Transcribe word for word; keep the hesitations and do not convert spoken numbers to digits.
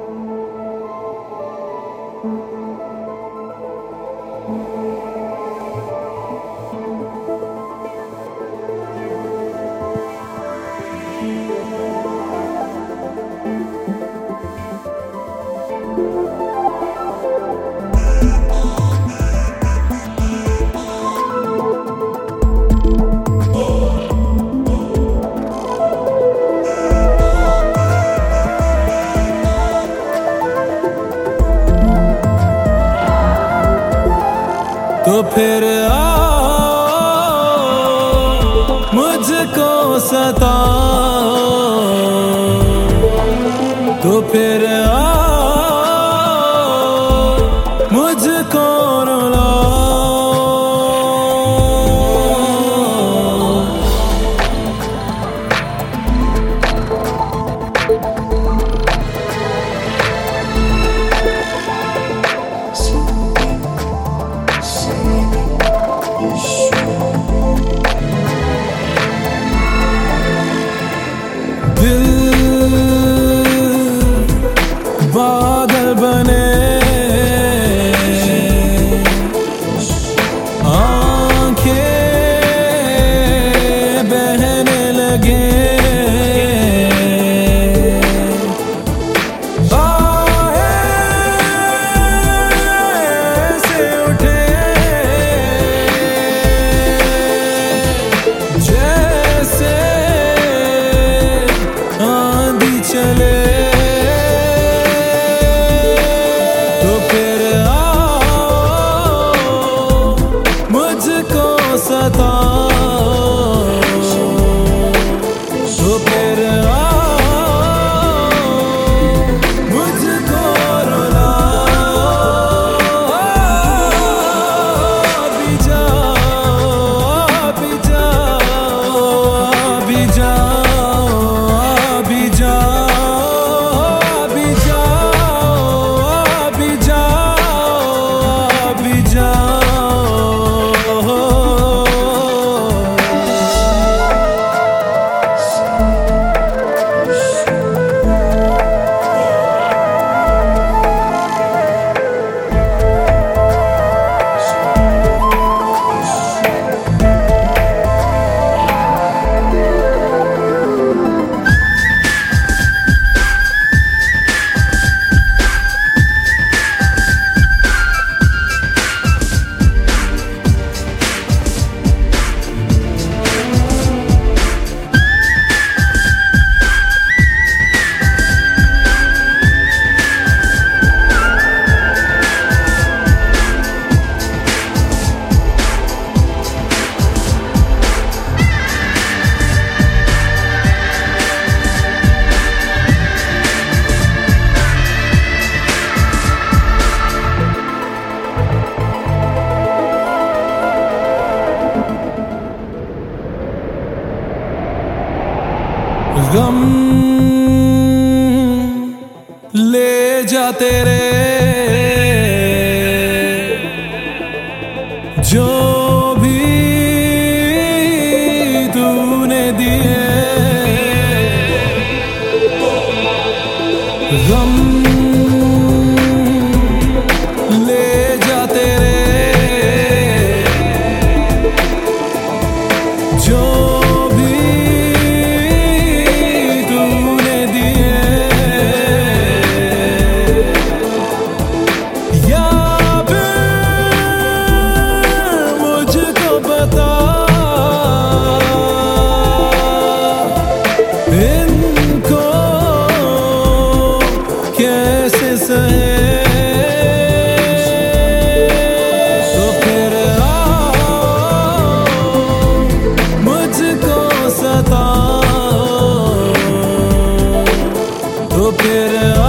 तो फिर आओ मुझको सताओ, तो फिर आओ मुझको रुलाओ। दिल बादल बने, आंखें बहने लगे, बाहें से उठे जैसे आंधी चले। तो फिर आओ मुझको सताओ, तो फिर आओ मुझको रुलाओ। अभी जाओ, अभी जाओ, अभी जाओ, अभी जाओ, अभी जाओ, अभी जाओ, अभी जाओ। गम ले जा तेरे जो भी तूने दिए, गम ले जा तेरे जो इनको कैसे सहे। तो फिर आओ मुझको सताओ, तो फिर